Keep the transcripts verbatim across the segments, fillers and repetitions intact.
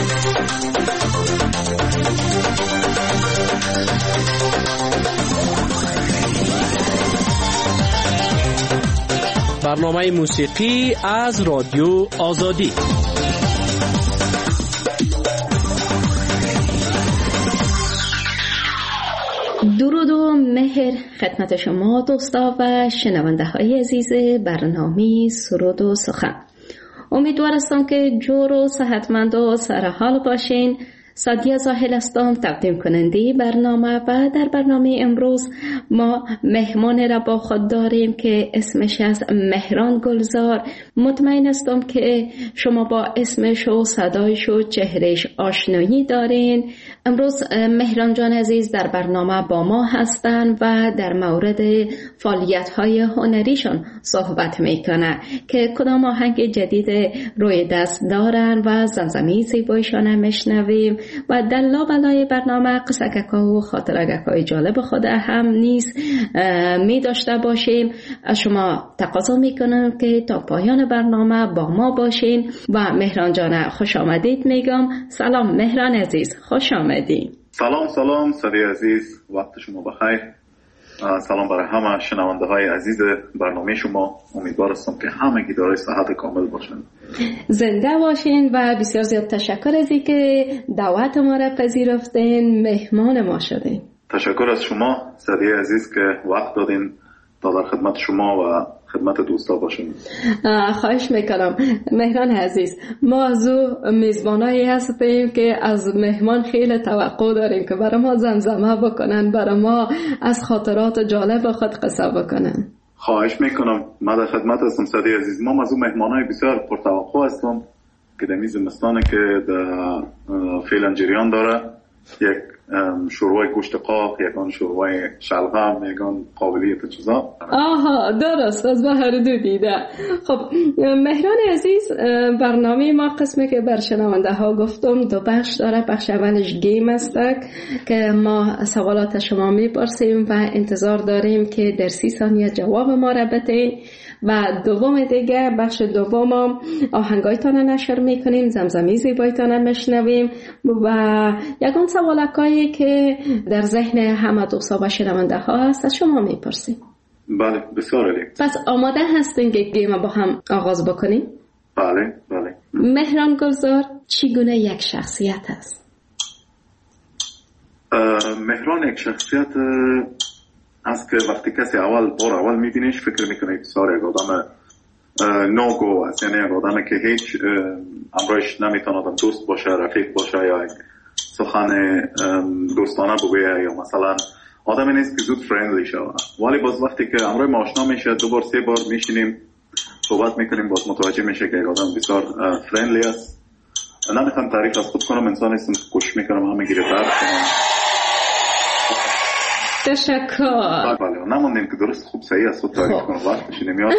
برنامه موسیقی از رادیو آزادی. درود و مهر خدمت شما دوستا و شنونده های عزیز برنامه سرود و سخن. امیدوارم که جور و صحتمند و سرحال باشین. سادیا زاهل هستم، تقدیم کننده برنامه، و در برنامه امروز ما مهمان را با خود داریم که اسمش از مهران گلزار. مطمئن هستم که شما با اسمش و صدایش و چهرهش آشنایی دارین. امروز مهران جان عزیز در برنامه با ما هستن و در مورد فعالیت‌های هنریشون صحبت میکنه که کدام آهنگ جدید روی دست دارن و زمزمه زیبایشان هم میشنویم و در لابلای برنامه قصه‌گک‌ها و خاطره‌گک‌های جالب خود هم نیست می داشته باشیم. از شما تقاضا میکنم که تا پایان برنامه با ما باشین و مهران جان خوش آمدید میگم. سلام مهران عزیز، خوش آمدید. سلام سلام سادی عزیز، وقت شما بخیر. سلام برای همه شنونده های عزیز برنامه شما. امیدوار هستم که همگی دارای صحت کامل باشن، زنده باشین و بسیار زیاد تشکر از اینکه دعوت ما را پذیرفتین، مهمان ما شدین. تشکر از شما سادی عزیز که وقت دادین تا در خدمت شما و خدمت دوستا باشیم. خواهش میکنم مهران عزیز. ما از او میزبانایی هستیم که از مهمان خیلی توقع داریم که برای ما زمزمه بکنن، برای ما از خاطرات جالب خود قصه بکنن. خواهش میکنم، من در خدمت هستم سادی عزیز. ما از اون مهمانای بسیار پرتوقع هستم که در میز مستانه که در فعلا جریان داره. یک شوربای گوشت قاق، یکان شوربای شلغم، یکان قابلیت چیزا. آها درست، از هر دو دیده. خب مهران عزیز، برنامه ما قسمه که بر شنونده ها گفتم دو بخش داره. بخش اولش گیم است که ما سوالات شما میپرسیم و انتظار داریم که در سی ثانیه جواب ما را بدین، و دوم دیگه بخش دوم آهنگایتان نشر میکنیم، زمزمه زیبایتان میشنویم و یکان سوالکایی که در ذهن همه دوستا و شنونده ها هست از شما میپرسیم. بله بسیار عالی. پس آماده هستین که گیم با هم آغاز بکنیم؟ بله بله. مهران گلزار چگونه یک شخصیت است؟ مهران یک شخصیت است که وقتی کسی اول بار اول میبینیش فکر میکنه بسیار یک آدم نوگو است، یعنی یک آدم که هیچ امرایش نمیتونه آدم دوست باشه، رفیق باشه یا یک سخن دوستانه بگویه، یا مثلا آدمی نیست که زود فرندلی شود. ولی باز وقتی که امرای ما آشنا میشه، دو بار سه بار میشینیم صحبت میکنیم، باز متوجه میشه که یک آدم بسیار فرندلی است. نمیخوام تعریف از خود کنم، انسان هستم که کوشش میکنم همه گیره درد کنم. تشکر. بله نموندیم که درست خوب صحیح است خود تعریف کنم، وقت بشینیم یاد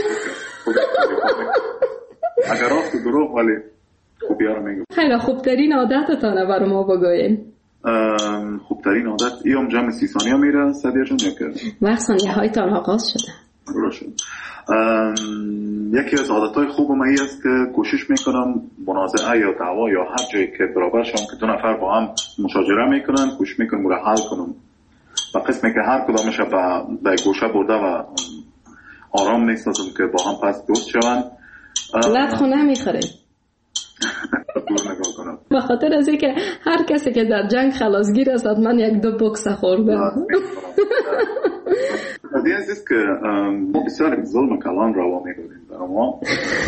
اگر راست و دروغ ولی خوبی ها رو میگم. خیلی خوبترین عادتتانه برای ما بگوین. خوبترین عادت ایام جمع سی ثانیه میره سادیا جان، یا که وقت ثانیه هایتان آغاز شده. درست شد. یکی از عادتهای خوبم این است که کوشش میکنم منازعه یا دعوا یا هر جایی که برابر شم که دو نفر با هم مشاجره میکنن، کوشش میکنم رو حل کنم و قسمی که هر کدامش به گوشه برده و آرام نیستم که با هم پس دوست شون. لطخو نمیخوره دور نگاه کنم به خاطر از اینکه هر کسی که در جنگ خلاصگیر است من یک دو بکس خورده. قضیه است که ما بسیار ظلم کلان روا میکنیم برای ما.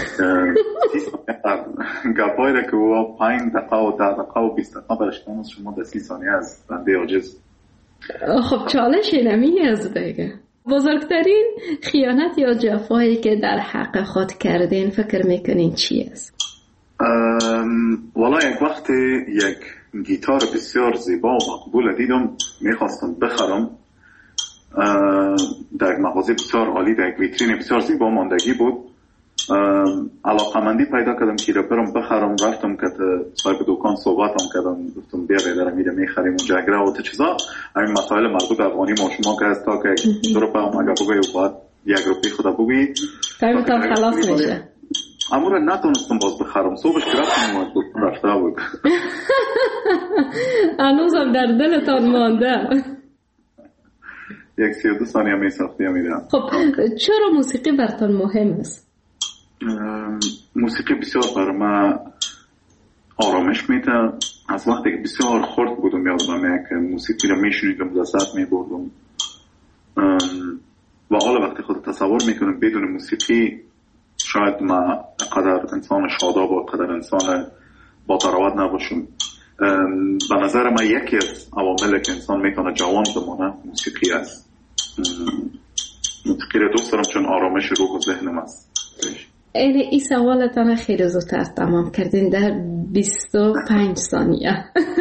گپایی را که او پنج دقیقه و ده دقیقه و بیست دقیقه برشتن از شما در سی ثانیه از بنده عاجز. خب چالش اینمی از دیگه. بزرگترین خیانت یا جفایی که در حق خود کردین فکر میکنین چی است؟ والا یک وقت یک گیتار بسیار زیبا و مقبول دیدم، میخواستم بخرم. در یک مغازه بسیار عالی، در یک ویترین بسیار زیبا ماندگی بود. علاقمندی پیدا کردم که را برم بخرم. رفتم که صاحب دکان صحبتم کردم، گفتم بیا بیدارم میره میخریم اونجا اگره و چیزا. همین مسائل مربوط افغانی ما شما که از تا که دو روپه هم اگر بگوی و باید یک روپی خدا بگوی تایمتان خلاص میشه. امور نتونستم باز بخرم. صبحش که رفتم اومد رفته بود. هم در دلتان مانده. یک سی و دو ثانیه می ساختی میرم. خب چرا موسیقی براتون مهم است؟ موسیقی بسیار برای من آرامش میده. از وقتی که بسیار خرد بودم یادم یک موسیقی رو میشنیدم لذت میبردم و حالا وقتی خود تصور میکنم بدون موسیقی شاید من قدر انسان شاداب و قدر انسان با تراوت نباشم. به نظر من یکی از عواملی که انسان میتونه جوان بمانه موسیقی است. موسیقی رو دوست دارم چون آرامش روح و ذهنم است. این ای سوالتان خیلی زودتر تمام کردین در بیست و پنج ثانیه.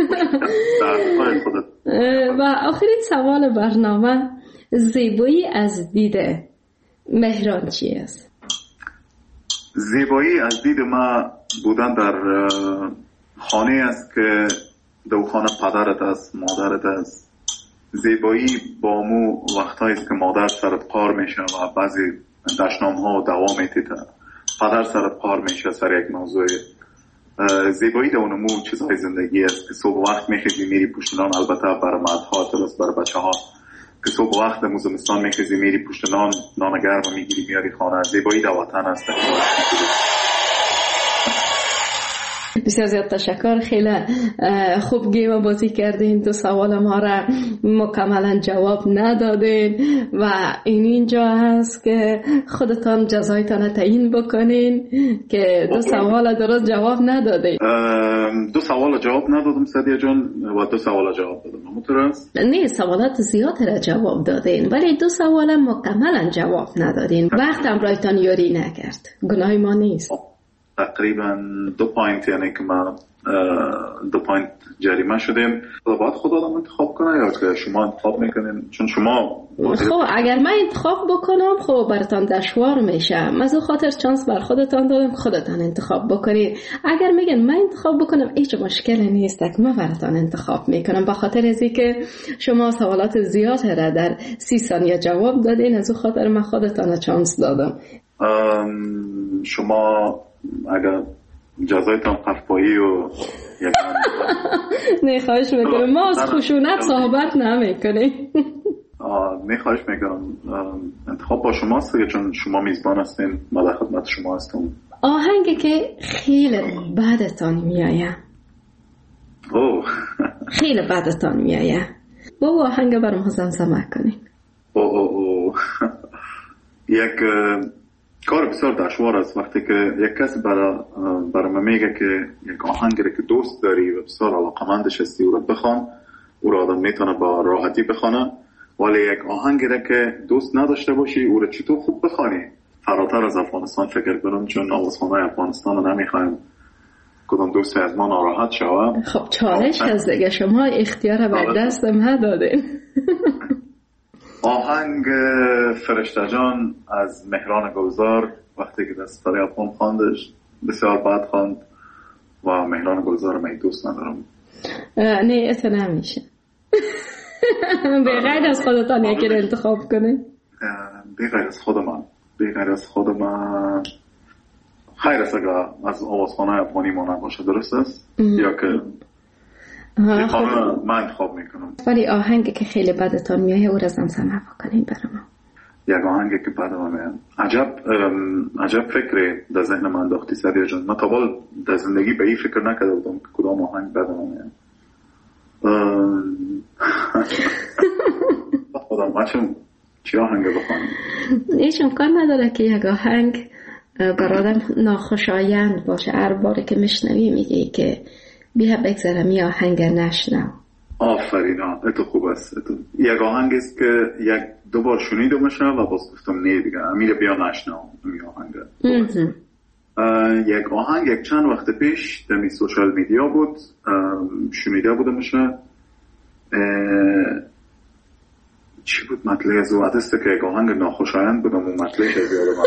و آخرین سوال برنامه، زیبایی از دید مهران چی است؟ زیبایی از دید ما بودن در خانه است که دو خانه پدرت است، مادرت است. زیبایی با مو وقتایی است که مادر سرت قار میشه و بعضی دشنام ها دوام میتیده، پدر سرت قار میشه سر یک موضوع. زیبایی در اونمو چیزهای زندگی است که صبح وقت میخیزی میری پشت نان، البته برای مردها درست برای بچه ها که صبح وقت در زمستان میخیزی میری پشت نان، نان گرم میگیری میاری خانه. زیبایی در وطن است. بسیار زیاد تشکر، خیلی خوب گیم بازی کردین. دو سوال ما را مکملا جواب ندادین و این اینجا هست که خودتان جزایتان تعیین بکنین که دو سوال درست جواب ندادین. دو سوال جواب ندادم سدیه جان و دو سوال جواب دادم. همونطور است؟ نه، سوالات زیاد را جواب دادین ولی دو سوال مکملا جواب ندادین. وقت هم رایتان یاری نکرد، گناه ما نیست. تقریبا دو پوینت، یعنی که ما دو پوینت جریمه شدیم. باید خود آدم انتخاب کنه یا که شما انتخاب میکنین؟ چون شما خب اگر من انتخاب بکنم خب براتان دشوار میشه. از اون خاطر چانس بر خودتان دادم که خودتان انتخاب بکنید. اگر میگن من انتخاب بکنم هیچ مشکلی نیست که من براتان انتخاب میکنم، به خاطر ازی که شما سوالات زیاد را در سی ثانیه جواب دادین. از اون خاطر من خودتان چانس دادم. شما اگر جزایتان قفایی و نه خواهش میکنم، ما از خشونت صحبت نمیکنیم. نه خواهش میکنم، انتخاب با شماست چون شما میزبان هستین، ما در خدمت شما هستم. آهنگی که خیلی بعدتان میایه، اوه خیلی بعدتان میایه، با آهنگ برام زمزمه کنین. اوه اوه یک کار بسیار دشوار است وقتی که یک کسی برای برای من میگه که یک آهنگی که دوست داری و بسیار علاقمندش هستی او را بخوان. او را آدم میتونه با راحتی بخونه، ولی یک آهنگی که دوست نداشته باشی او را چطور خوب بخوانی؟ فراتر از افغانستان فکر کنم، چون آوازخوان‌های افغانستان رو نمیخوایم کدام دوستی از ما ناراحت شود. خب چالش هست دیگه، شما اختیار به دست ما دادین. آهنگ فرشته جان از مهران گلزار، وقتی که دست فریاد خواندش بسیار بد خواند و مهران گلزار من دوست ندارم. نه اتو نمیشه. به غیر از خودتان یکی رو انتخاب کنه. به غیر از خود من به غیر از خود من خیر است اگر از آوازخانه افغانی ما نباشه، درست است؟ یا که خب من انتخاب میکنم. ولی آهنگی که خیلی بدتان میایه او را زمزمه بکنین برای ما. یک آهنگی که بدم میاد. عجب عجب فکری در ذهن من انداختی سدیه جان. من تا حال در زندگی به این فکر نکرده بودم که کدام آهنگ بدم میاد. خودم بچم چی آهنگ بخوانم؟ هیچ امکان نداره که یک آهنگ برادم ناخوشایند باشه. هر باره که میشنوی میگی که بیا بگذارم یه آهنگ نشنو. آفرین، اتو خوب است. اتو یک آهنگ است که یک دو بار شنیده میشه و باز گفتم نه دیگه امیر بیا نشنو این آهنگ. یک آهنگ یک چند وقت پیش در می سوشال میدیا بود، شنیده بوده میشه. چی بود مطلع از او؟ عدسته که یک آهنگ ناخوشایند بودم و مطلعش از یادم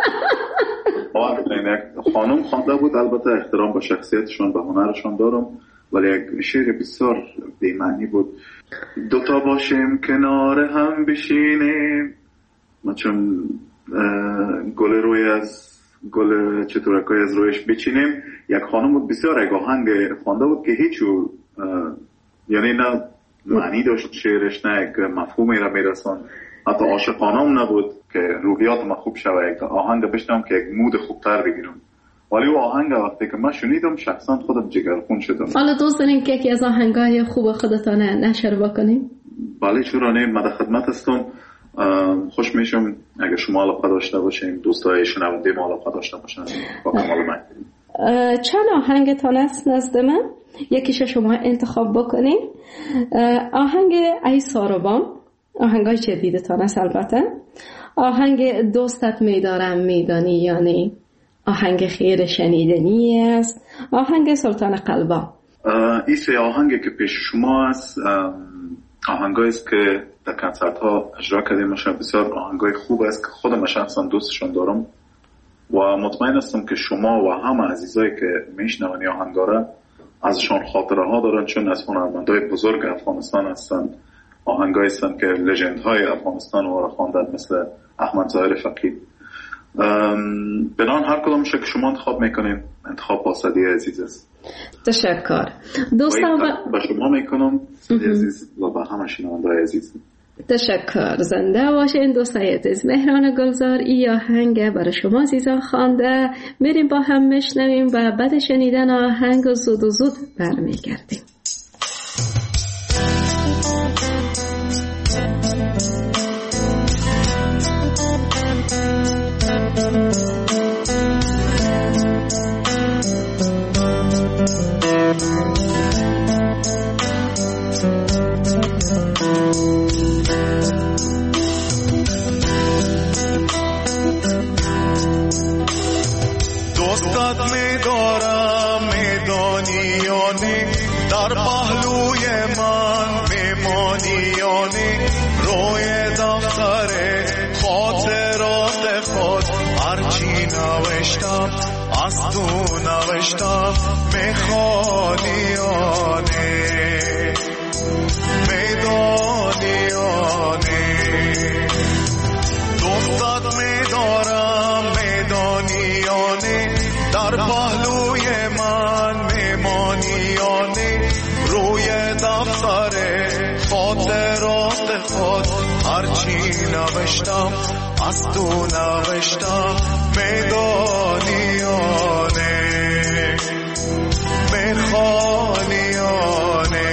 یک خانم خوانده بود. البته احترام به شخصیتشون به هنرشون دارم، ولی یک شعر بسیار بی‌معنی بود. دوتا باشیم کنار هم بشینیم، ما چون گل روی از گل چطورکای از رویش بچینیم. یک خانم بود بسیار یک آهنگ خوانده بود که هیچو یعنی نه معنی داشت شعرش، نه یک مفهومی را میرسون. حتی عاشقانه هم نبود که روحیات ما خوب شوه، یک آهنگ بشنم که یک مود خوبتر بگیرم. ولی او آهنگ وقتی که من شنیدم شخصا خودم جگرخون شدم. حالا دوست داریم که یکی از آهنگای خوب خودتان نشر بکنیم؟ بله چرا نه، من در خدمت هستم. خوش میشم اگر شما علاقه داشته باشین، دوستای شنونده ما علاقه داشته باشن با کمال من. چند آهنگتان است نزد من؟ یکیش شما انتخاب بکنین. آهنگ ای ساروبام، آهنگای جدیدتان است البته. آهنگ دوستت میدارم میدانی یعنی، آهنگ خیر شنیدنی است، آهنگ سلطان قلبا. این سه آهنگی که پیش شما است آهنگایی است که در کنسرت ها اجرا کردیم. مشان بسیار آهنگای خوب است که خودم شخصا دوستشون دارم و مطمئن هستم که شما و همه عزیزایی که میشنون این آهنگا را ازشان خاطره ها دارن، چون از هنرمندای بزرگ افغانستان هستند. آهنگایی هستند که لژند های افغانستان رو خواندن، مثل احمد ظاهر فقیه. بنان هر کدامش که شما انتخاب میکنین انتخاب پاسدی عزیز است. تشکر دوستان. با شما میکنم عزیز و با همه شنونده‌های عزیز. تشکر. زنده باشین دوستای عزیز. مهران گلزار ای آهنگ برای شما عزیزان خوانده. میریم با هم میشنویم و بعد شنیدن آهنگ زود و زود برمیگردیم. دوستت می‌دارم میدانی یا نه، در پهلوی من میمانی یا نه، روی دفتر خاطرات خود هرچی نوشتم از تو نوشتم میخوانی یا نه، میدانی یا نه. دوستت می‌دارم میدانی یا نه، در پهلوی من میمانی یا نه، روی دفتر خاطرات خود هرچی نوشتم از تو نوشتم میدانی یا نه، میخوانی یا نه.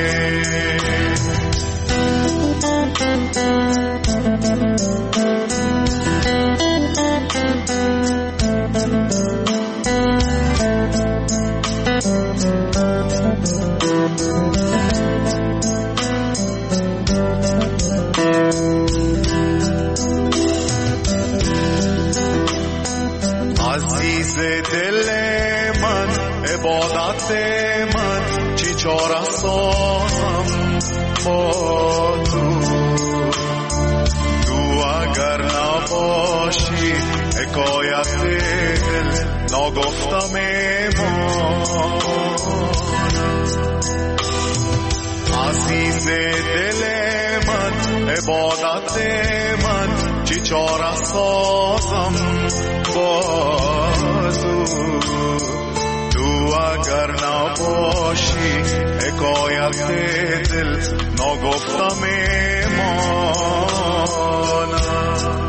عزیز دل من، عبادت من، چی چاره سازم با تو، تو اگر نباشی حکایت دل نگفتم ایمان. عزیز دل من، عبادت من، چی چاره سازم بازو، تو اگر نباشی حکایت دل نگفتم ایمانم.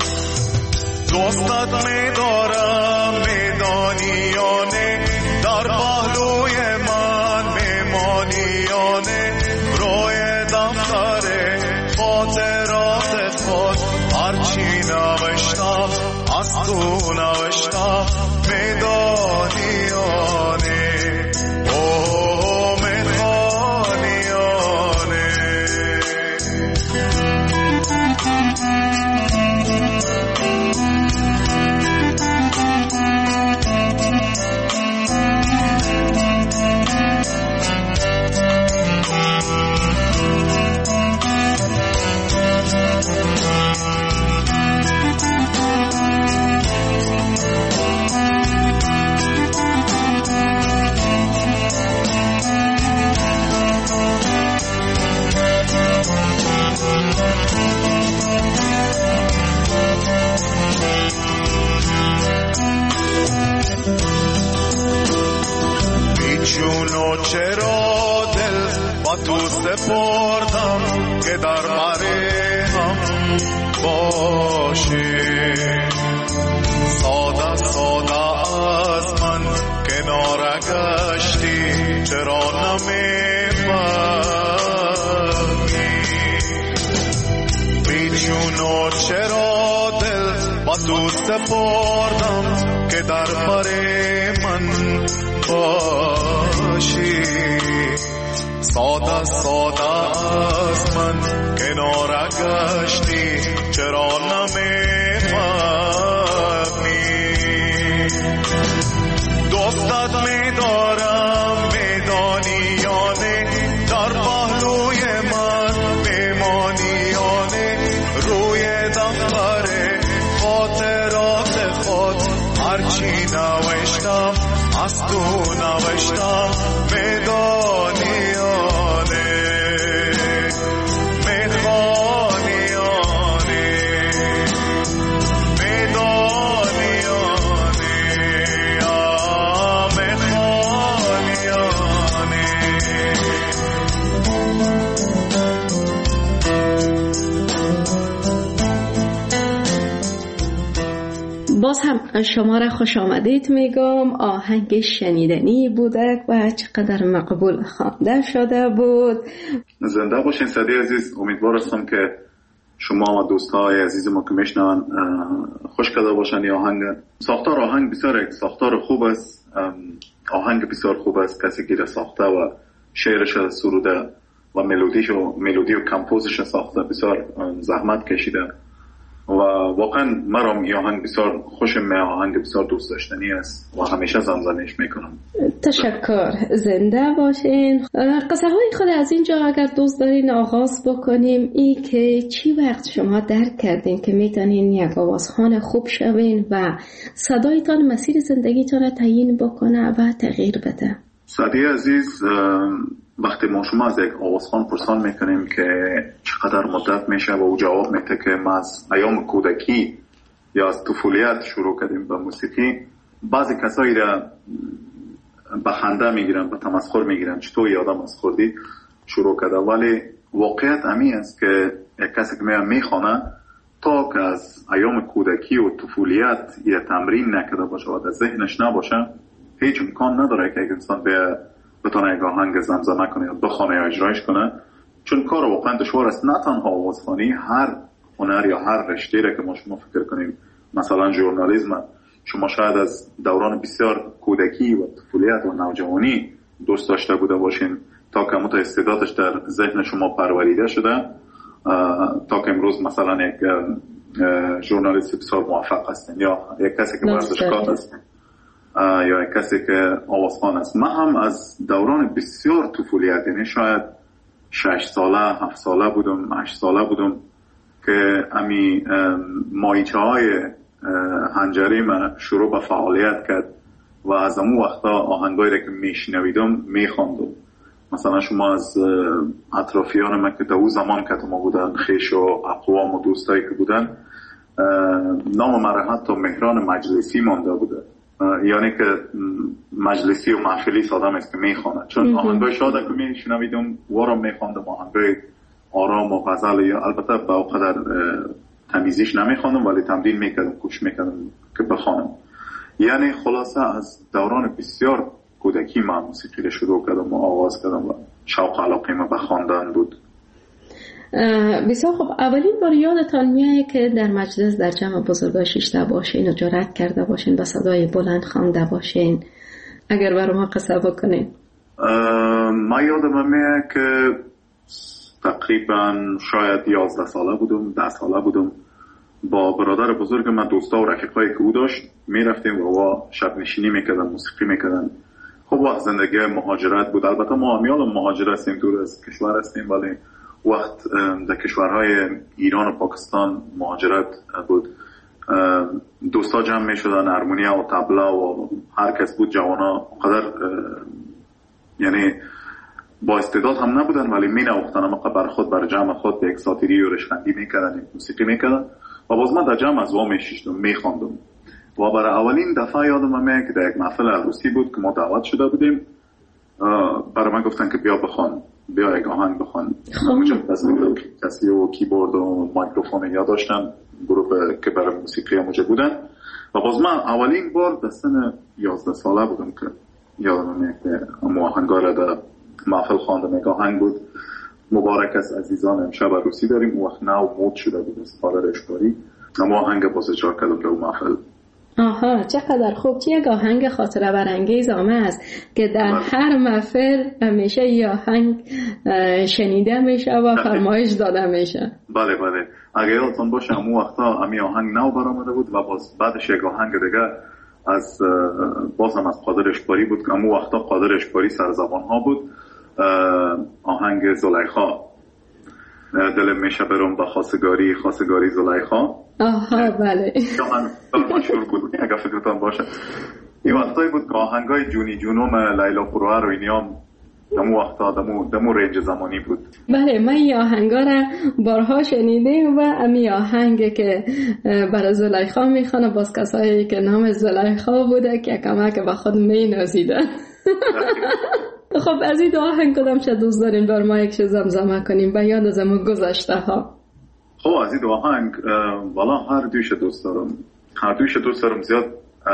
دوستت میدارم میدانی یا نه، در پهلوی من میمانی یا نه، روی دفتر خاطرات خود هرچی نوشتم از تو نوشتم میدانی یا نه، اوه میخوانی یا نه. چرا دل با تو سپردم که در مرهم باشی. ساده ساده از من کنار گشتی، چرا نمیفهمی؟ بی جون و چرا دل با تو سپردم که در بر من باشی. ساده ساده از من کنار گشتی، چرا نمیفهمی؟ دوستت میدارم میدانی یا نه، در پهلوی من میمانی یا نه، روی دفتر خاطرات خود هرچی نوشتم از تو نوشتم، میدانی یا نه، میخوانی یا نه، میدانی یا نه، میخوانی یا نه. باز هم شما را خوش آمدید میگم. آهنگ شنیدنی بوده و چقدر مقبول خوانده شده بود. زنده باشین سعدی عزیز. امیدوار هستم که شما و دوستای عزیز ما که میشنون خوش کرده باشن. آهنگ ساختار آهنگ بسیار ساختار خوب است، آهنگ بسیار خوب است. کسی که ساخته و شعرش سروده و ملودیش و ملودی و کمپوزش ساخته بسیار زحمت کشیده و واقعا مرا این آهنگ بسیار خوشم میاد. آهنگ بسیار دوست داشتنی است و همیشه زمزمه‌اش میکنم. تشکر. زنده باشین. قصه های خود از اینجا اگر دوست دارین آغاز بکنیم، ای که چی وقت شما درک کردین که میتونین یک آوازخوان خوب شوین و صدایتان مسیر زندگیتان را تعیین بکنه و تغییر بده؟ سعدی عزیز، وقتی ما شما از یک آوازخوان پرسان میکنیم که چقدر مدت میشه و او جواب میده که ما از ایام کودکی یا از طفولیت شروع کردیم به موسیقی، بعضی کسایی را به خنده میگیرن، به تمسخر میگیرن، چطور یادم از خوردی شروع کرده. ولی واقعیت امی است که یک کسی که میخوانه تا که از ایام کودکی و طفولیت یه تمرین نکرده باشه و در ذهنش نباشه، هیچ امکان نداره که یک انسان به بتونه یک آهنگ زمزمه کنه یا بخونه یا اجرایش کنه، چون کار واقعا دشوار است. نه تنها آوازخوانی، هر هنر یا هر رشته را که ما شما فکر کنیم، مثلا ژورنالیسم، شما شاید از دوران بسیار کودکی و طفولیت و نوجوانی دوست داشته بوده باشین تا که مت استعدادش در ذهن شما پروریده شده تا که امروز مثلا یک ژورنالیست بسیار موفق هستین یا یک کسی که ورزشکار هستین یا یک کسی که آوازخوان است. من هم از دوران بسیار طفولیت، یعنی شاید شش ساله، هفت ساله بودم، هشت ساله بودم که امی مایچه های هنجری من شروع به فعالیت کرد و از امو وقتا آهنگایی را که میشنویدم میخواندم. مثلا شما از اطرافیان من که در اون زمان که ما بودن، خیش و اقوام و دوستایی که بودن، نام من حتی مهران مجلسی مانده بوده، یعنی که مجلسی و محفلی سادم است که میخواند، چون آهنگای شاده که میشنویدم وارم میخواندم، آهنگای آرام و غزل، یا البته با اونقدر تمیزیش نمیخواندم ولی تمرین میکردم، کوشش میکردم که بخوانم. یعنی خلاصه از دوران بسیار کودکی من موسیقی رو شروع کردم و آغاز کردم و شوق علاقه من به خواندن بود. بسیار خب. اولین بار یادتان میایه که در مجلس در جمع بزرگا شیشته باشین و جرأت کرده باشین با صدای بلند خوانده باشین؟ اگر برای ما قصه بکنین. من یادم میایه که تقریبا شاید یازده ساله بودم، ده ساله بودم، با برادر بزرگ من، دوستا و رفیقایی که او داشت، میرفتیم و شب نشینی میکردن، موسیقی میکردن. خب وقت زندگی مهاجرت بود، البته ما همیال مهاجر هستیم، دور از کشور هستیم، ولی وقت در کشورهای ایران و پاکستان مهاجرت بود. دوستا جمع می شدن، هارمونیا و طبلا و هر کس بود، جوانا قدر یعنی با استعداد هم نبودن ولی می نوختن، اما بر خود بر جمع خود به یک ساتیری و رشخندی می کردن، موسیقی می کردن و باز من در جمع از وا می شیشتم، می خواندم. و برای اولین دفعه یادم میاد که در یک محفل عروسی بود که ما دعوت شده بودیم، برای من گفتن که بیا بخوان بیا یک آهنگ بخوان. اونجا کسی و کیبورد و میکروفون یا داشتن، گروه که برای موسیقی اونجا بودن. و باز من اولین بار در سن یازده ساله بودم که یادم که آهنگا را در محفل خواندم. یک آهنگ بود مبارک است عزیزان امشب عروسی داریم. اون وقت نو مود شده بود از پارر اشکاری، اما آهنگ باز اجرا کردم در محفل. آها چقدر خوب. چه یک آهنگ خاطره برانگیز آمه است که در بله. هر محفل همیشه یه آهنگ شنیده میشه و فرمایش داده میشه. بله بله اگه یادتون باشه اون وقتا امی آهنگ نو برآمده بود و باز بعدش یک آهنگ دیگه از بازم از قادر اشکباری بود که اون وقتا قادر اشکباری سرزبان ها بود. آهنگ زلیخا، دل میشه برم با خواستگاری خواستگاری زلیخا. آها بله آهنگ مشهور بود اگه فکرتان باشه. این وقتایی بود که آهنگای جونی جونوم لیلا فروهر و اینیام دمو وقتا دمو, دمو رنج زمانی بود. بله من این آهنگا را بارها شنیدم و امی آهنگ که برای زلیخا میخوانه باز کسایی که نام زلیخا بوده که کمک به خود می نازیدن. خب از این دو آهنگ کدام چه دوست دارین بر ما یک زمزمه کنیم و یاد از امون گذشته ها؟ خب از این دو آهنگ والا هر دویش دوست دارم، هر دویش دوست دارم. زیاد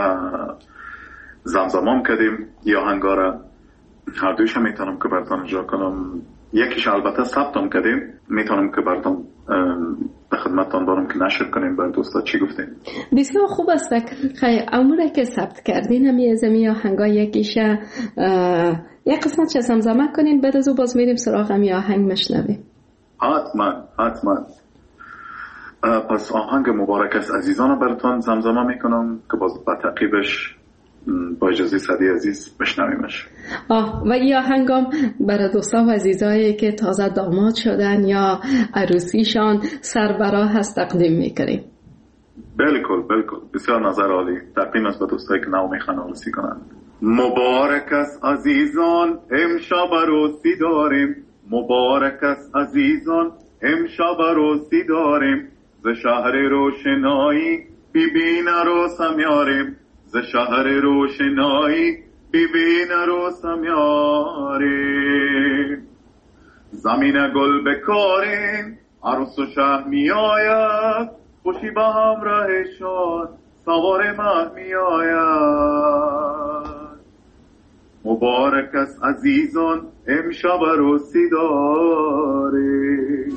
زمزمام کردیم یا آهنگا را، هر دویش هم میتونم که براتون اجرا کنم. یکیش البته ثبتم کردیم، میتونم که براتون به خدمتتان دارم که نشر کنیم بر دوستا. چی گفتین؟ بسیار خوب است. خیلی اموره که ثبت کردین همی از امی آهنگا یکیش یک قسمت چه زمزمه کنین، بعد از او باز میریم سراغ امی آهنگ مشنویم. حتما حتما. پس آهنگ مبارک است عزیزان براتون زمزمه میکنم که باز با تعقیبش با اجازه صدی عزیز بشنویمش. آه و این آهنگام برای دوستا و عزیزایی که تازه داماد شدن یا عروسیشان سربراه هست تقدیم میکنیم. بلکل بلکل بسیار نظر عالی. تقدیم است به دوستایی که نو میخوان عروسی کنند. مبارک است عزیزان امشب عروسی داریم، مبارک است عزیزان امشب عروسی داریم، ز شهر روشنایی بیبین عروسم میاریم، ز شهر روشنایی بیبین عروسم میاریم، زمین گل بکاریم عروس و شه میآید، خوشی به همراهشان سوار مه میآید. مبارک است عزیزان امشب عروسی داریم.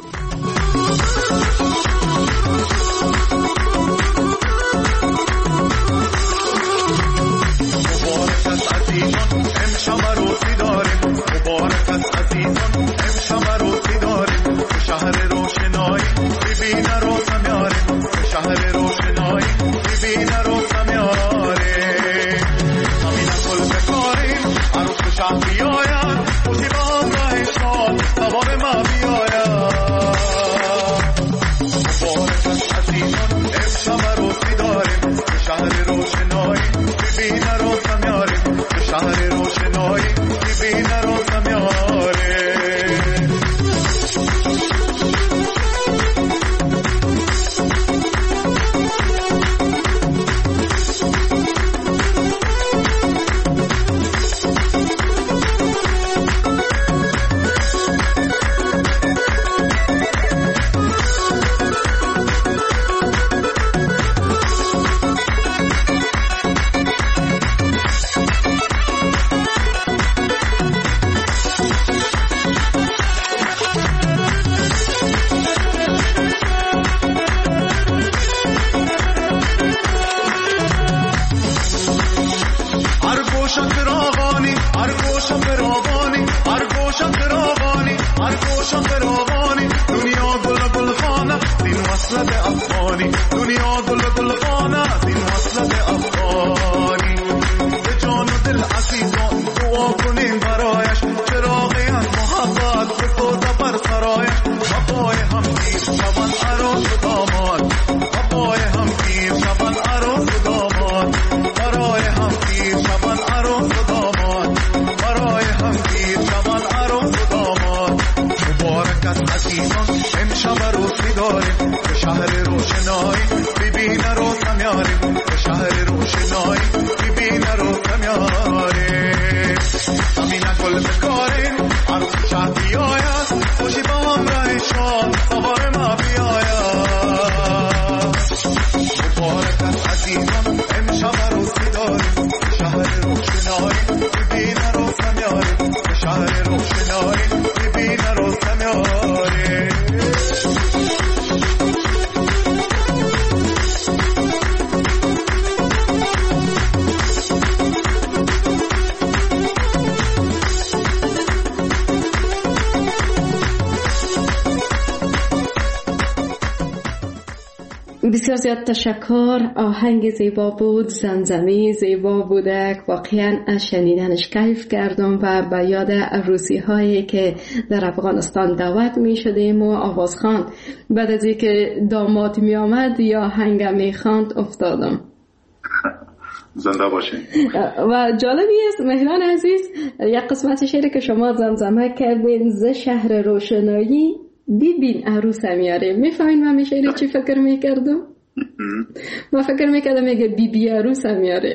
مبارک است عزیزان امشب عروسی داریم، مبارک است عزیزان امشب عروسی داریم، شهر روشنایی ببین عروسم میاریم، شهر روشنایی ببین عروسم میاریم، زمین گل بکاریم عروس و شه بیاید، خوشی به همراهشان سوار ما بیاید. بسیار زیاد تشکر. آهنگ زیبا بود، زمزمه زیبا بودک. واقعا از شنیدنش کیف کردم و به یاد عروسی هایی که در افغانستان دعوت می شدیم و آوازخوان بعد از اینکه داماد می آمد یا آهنگ می خواند افتادم. زنده باشین. و جالبی است مهران عزیز، یک قسمت شعری که شما زمزمه کردین، ز شهر روشنایی ببین عروس میاره. میفهمین من شعری چی فکر میکردم؟ ما فکر میکردم میگه بی بی عروس میاره.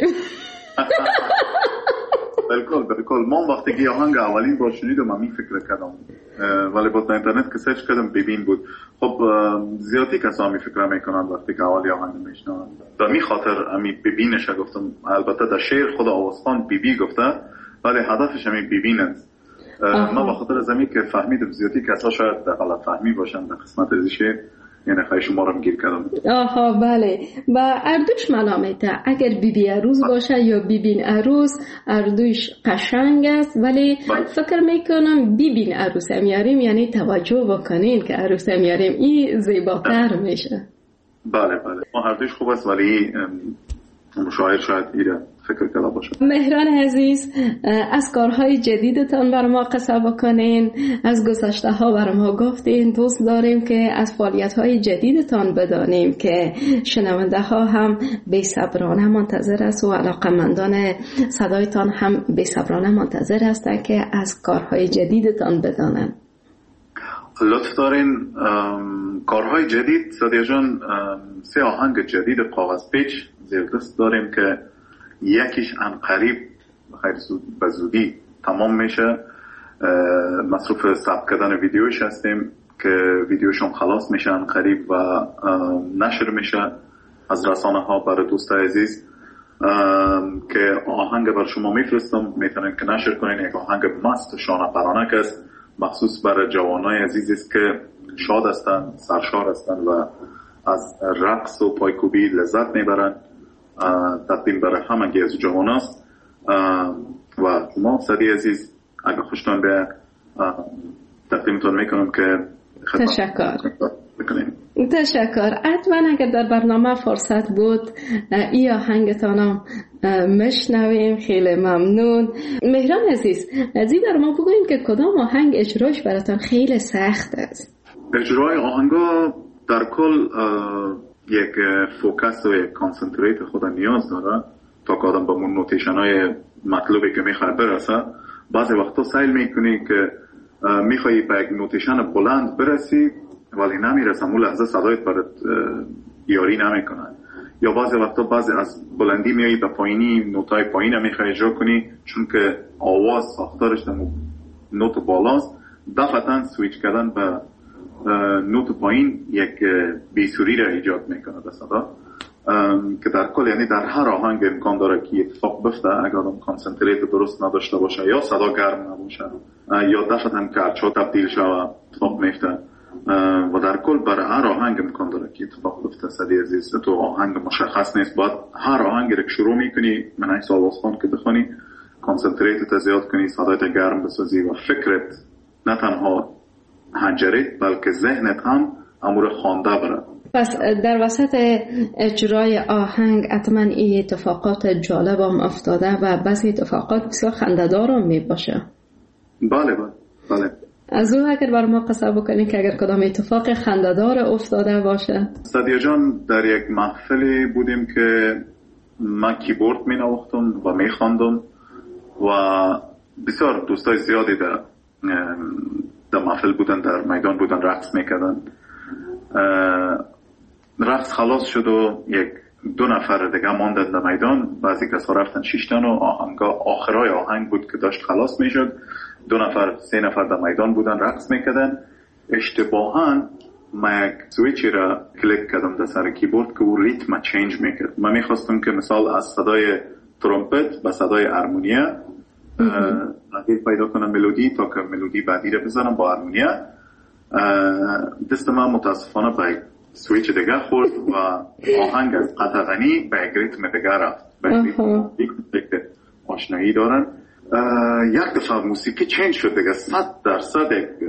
بالکل بالکل. من وقتی که آهنگ اولین بار شنیدم من فکر کردم، ولی با اینترنت که سرچ کردم ببین بود. خب زیادی کسا می فکر میکنن وقتی که اولی آهنگ میشنون. به می خاطر امی ببینش گفتم. البته در شعر خود آوازخوان بی بی گفته، ولی هدفش امی ببین است. من با خاطر از امی که فهمیدم زیادی کسا شاید غلط فهمی باشن در قسمت از شعر، یعنی خواهی شما رو میگیر کردم. آها بله. و اردوش ملامته، اگر بی بی عروس باشه یا بیبین عروس، اردوش قشنگ است، ولی بله. فکر میکنم بیبین عروس میاریم یعنی توجه بکنین که عروس میاریم، این زیباتر بله. میشه. بله بله. ما اردوش خوب است ولی مشاهد شاید ایره فکر کلا باشه. مهران عزیز، از کارهای جدیدتان بر ما قصه بکنین، از گذشته ها بر ما گفتین. دوست داریم که از فعالیت های جدیدتان بدانیم که شنونده ها هم بی صبرانه منتظر است و علاقمندان صدایتان هم بی صبرانه منتظر هستند که از کارهای جدیدتان بدانن. لطف دارین. کارهای جدید سادیا جان، سه آهنگ جدید کاغذ پیچ زیر دست داریم که یکیش ان قریب خیلی زود به زودی تمام میشه. مصروف ثبت کردن ویدیوش هستیم که ویدیوشون خلاص میشه ان قریب و نشر میشه از رسانه ها برای دوست عزیز. که آهنگ بر شما میفرستم، میتونین که نشر کنین. یک آهنگ مست شانه پرانک است، مخصوص برای جوانای عزیز است که شاد هستن، سرشار هستن و از رقص و پایکوبی لذت میبرن. تقدیم برای همگی از جوان است و شما صدی عزیز اگر خوشتان به تقدیمتون میکنم که تشکر بکنیم. تشکر. حتما اگر در برنامه فرصت بود ای آهنگتانم مشنویم. خیلی ممنون. مهران عزیز، ازی بر ما بگویم که کدام آهنگ اجراش براتون خیلی سخت است؟ اجرای آهنگا در کل یک فوکس و یک کانسنتریت خود نیاز داره تا که آدم با من نوتیشن های مطلوبی که میخوای برسه. بعضی وقتا سیل میکنی که میخوایی به یک نوتیشن بلند برسی ولی نمیرسه، اون لحظه صدایت برات یاری نمیکنه. یا بعضی وقتا بعضی از بلندی میایی به پایینی، نوتای پایین میخوای اجرا کنی چون که آواز ساختارش دمو نوت بالاست. دفعتا سویچ کردن به نوت پایین یک بیسوری را ایجاد میکنه به صدا، که در کل یعنی در هر آهنگ امکان داره که اتفاق بفته اگر آدم کانسنتریت درست نداشته باشه، یا صدا گرم نباشه یا دفعتا کارچو تبدیل شوه اتفاق میفته. و در کل برای هر آهنگ امکان داره که اتفاق بفته. صدی عزیز تو آهنگ مشخص نیست، باید هر آهنگ رو شروع میکنی من ایسا آوازخوان که بخونی کانسنتریت تا زیاد کنی، صدایت گرم بسازی و فکرت نه تنها هنجرت بلکه ذهنت هم امور خوانده بره. پس در وسط اجرای آهنگ حتما این اتفاقات جالب هم افتاده و بعضی اتفاقات بسیار خنده‌دار هم می باشه. بله بله بله. از اون اگر بر ما قصه بکنی که اگر کدام اتفاق خنده‌دار افتاده باشه. صدیه جان، در یک محفلی بودیم که من کیبورد می نواختم و می خواندم و بسیار دوستای زیادی در در محفل بودن، در میدان بودن، رقص میکردن. رقص خلاص شد و یک دو نفر دیگه ماندن در میدان. بعضی کسا رفتن شیشتن و آهنگا آخرای آهنگ بود که داشت خلاص میشد. دو نفر سه نفر در میدان بودن رقص میکردن. اشتباهاً من یک سویچی را کلیک کردم در سر کیبورد که او ریتم چینج میکرد. من میخواستم که مثال از صدای ترومپت به صدای هارمونیا تغییر پیدا کنم ملودی تا که ملودی بعدی رو بزنم با هارمونیا. دست من متاسفانه به سویچ دیگه خورد و آهنگ از قطع غنی به یک ریتم دیگه رفت. به یک آشنایی دارن. یک دفعه موسیقی چینج شد دیگه. صد درصد یک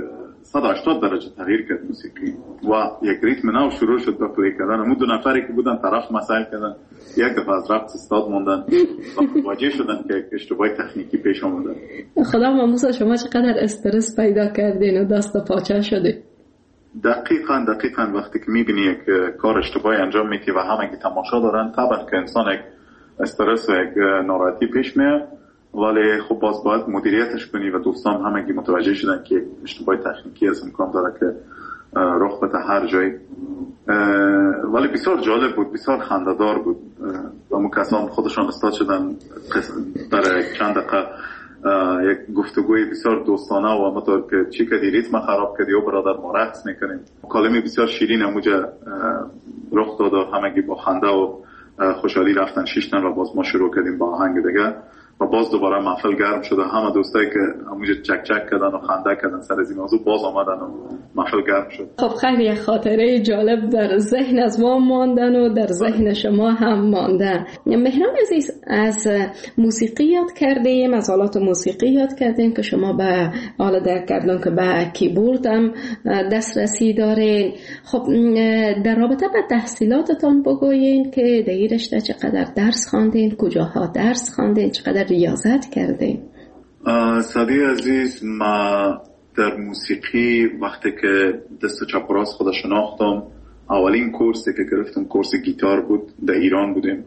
صد و هشتاد درجه تغییر کرد موسیقی و یک ریتم نو شروع شد به پلی کردن. همون دو نفری که بودن طرف مسائل کردن، یک دفعه از رفت استاد موندن و واجه شدن که اشتباه تکنیکی پیش آمده. خدا ماموسا شما چقدر استرس پیدا کردین و دست پاچه شده؟ دقیقاً دقیقاً وقتی که میبینی یک کار اشتباهی انجام میدی و همه تماشا دارن، طبعا که انسان یک استرس و یک ناراحتی پیش میاد، ولی خب باز باید مدیریتش کنی و دوستان همگی متوجه شدن که اشتباه تکنیکی از امکان داره که رخ بده هر جایی. ولی بسیار جالب بود، بسیار خنده‌دار بود و اون کسان خودشان استاد شدن برای چند دقیقه یک گفتگوی بسیار دوستانه و مطور که چی کردی ریتم خراب کردی و برادر ما رقص میکنیم. کلمه بسیار شیرین همونجا رخ داد و همگی با خنده و خوشحالی رفتن شیشتن و باز ما شروع کردیم با آهنگ دیگه و باز دوباره محفل گرم شده. همه دوستایی که همونجا چک چک کردن و خنده کردن سر از این موضوع باز آمدن و محفل گرم شد. خب خیلی خاطره جالب در ذهن از ما ماندن و در ذهن شما هم ماندن. مهران عزیز، از موسیقی یاد کردیم، از آلات موسیقی یاد کردیم که شما به آله در کردن که به کیبورد هم دسترسی دارین. خب در رابطه با تحصیلاتتان بگوین که در رشته چقدر درس خواندین، کجاها درس خواندین، چقدر ریاضت کردین؟ سادی عزیز، ما در موسیقی وقتی که دست چپ و راست خود شناختم، اولین کورسی که گرفتم کورس گیتار بود. در ایران بودیم.